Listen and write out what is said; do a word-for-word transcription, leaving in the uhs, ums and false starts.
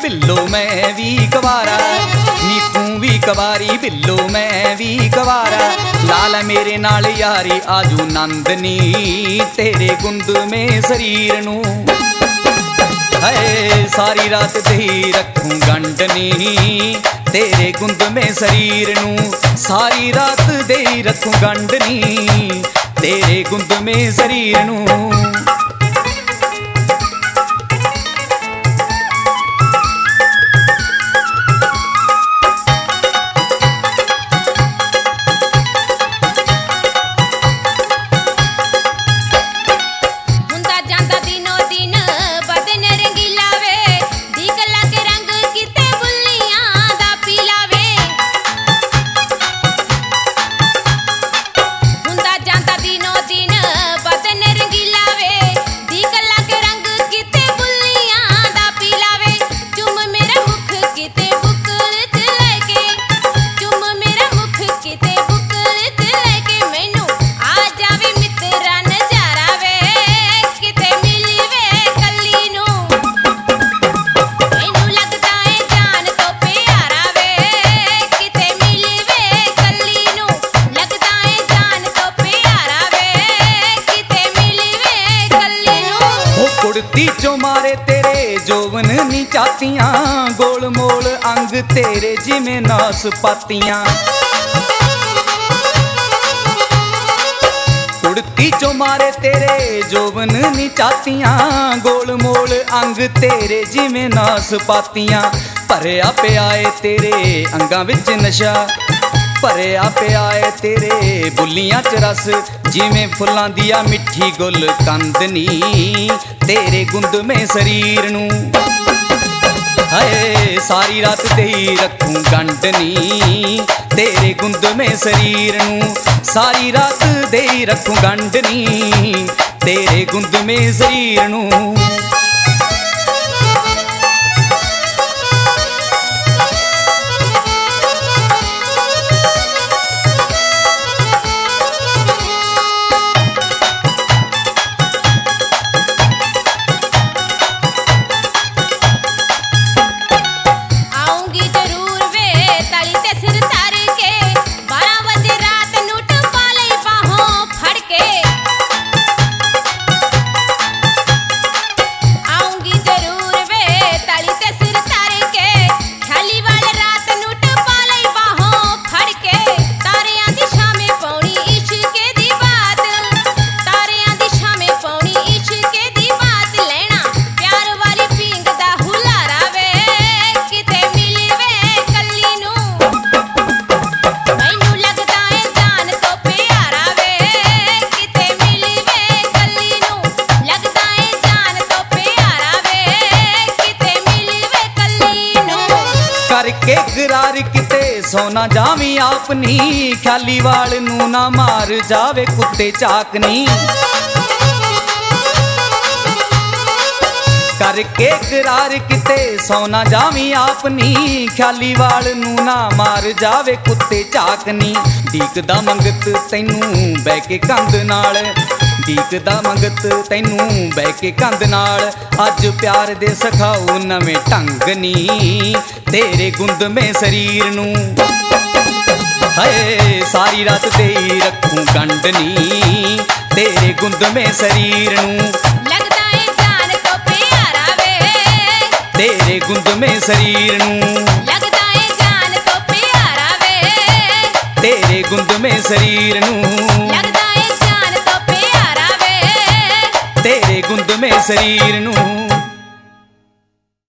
बिल्लो मैं भी गवारा, नी तू भी गवारी बिल्लो मैं भी गवारा। लाल मेरे नाल यारी आजू नंदनी, तेरे गुंद में शरीर नू है सारी रात दही रखूं गंडनी, तेरे गुंद में शरीर नू सारी रात दही रखूं गंडनी, तेरे गुंद में शरीर नू। कुड़ती चो मारे तेरे जोवन नी चातियां, गोल मोल अंग तेरे जिमें नासपातियां। कुड़ती चो मारे तेरे जोवन नी चातियां, गोल मोल अंग तेरे जिमें नासपातियां। भरिया पिया ऐ तेरे अंगां विच नशा, भरिया पिया ऐ तेरे बुल्लियां च रस, जिमें फुल्लां दिया मिठी गुल कंदनी, तेरे गुंद में शरीर नू हाय सारी रात दही रखूं गंडनी, तेरे गुंद में शरीर नू सारी रात दही रखूं गंडनी, तेरे गुंद में शरीर नू। करके करार किते सोना जावी आपनी, ख्याली वाल नू ना मार जावे कुत्ते चाकनी। करके करार किते सोना जावी आपनी, ख्याली वाल नू ना मार जावे कुत्ते चाकनी। डीकदा मंगत तैनू बह के कंध नाल, डीकदा मंगत तैनू बह के कंध नाल, अज प्यार दे सखाऊ नवें ढंग नी, तेरे गुंद में शरीर नू हाय सारी रात दे रखूं गंडनी, तेरे गुंद में शरीर नू लगदा है जान तो प्यारा वे, तेरे गुंद में शरीर नू लगदा है जान तो प्यारा वे, तेरे गुंद में शरीर नू लगदा है जान तो प्यारा वे, तेरे गुंद में शरीर नू।